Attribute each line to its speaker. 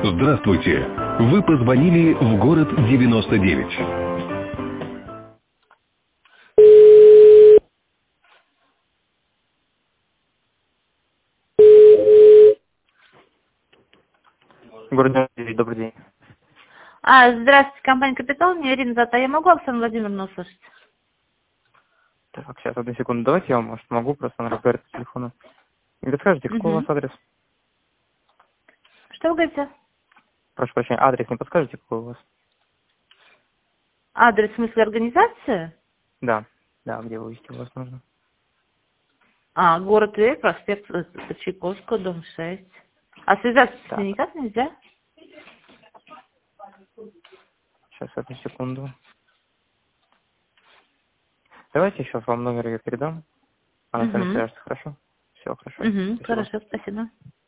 Speaker 1: Здравствуйте. Вы позвонили в город 99.
Speaker 2: Город Девять, добрый день.
Speaker 3: Здравствуйте, компания «Капитал», меня Ирина зовут. Я могу Оксану Владимировну услышать?
Speaker 2: Так, сейчас, одну секунду. Давайте я вам, может, могу, просто она разговаривает по телефону. Не подскажете, какой у вас
Speaker 3: Угу.
Speaker 2: адрес?
Speaker 3: Что вы говорите?
Speaker 2: Прошу прощения, адрес не подскажете, какой у вас?
Speaker 3: Адрес, в смысле организации?
Speaker 2: Да, где вывести у вас нужно.
Speaker 3: Город Тверь, проспект Чайковского, дом 6. А связаться с ней
Speaker 2: Так,
Speaker 3: никак нельзя?
Speaker 2: сейчас, одну секунду. Давайте я сейчас вам номер ее передам. Она с вами
Speaker 3: Угу.
Speaker 2: свяжется, хорошо? Все, хорошо.
Speaker 3: Угу,
Speaker 2: Спасибо.
Speaker 3: хорошо, спасибо.